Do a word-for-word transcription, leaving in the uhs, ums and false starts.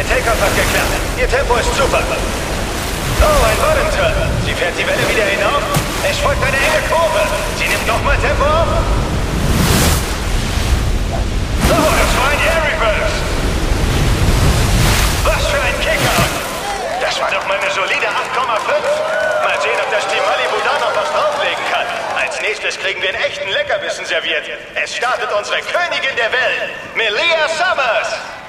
Der Takeoff hat geklappt. Ihr Tempo ist super. Oh, ein Bottom-Turn. Sie fährt die Welle wieder hinauf. Es folgt eine enge Kurve. Sie nimmt nochmal Tempo auf. Oh, das war ein Air-Reverse. Was für ein Kicker. Das war doch mal eine solide acht Komma fünf. Mal sehen, ob das Team Malibu da noch was drauflegen kann. Als nächstes kriegen wir einen echten Leckerbissen serviert. Es startet unsere Königin der Welt, Melia Summers.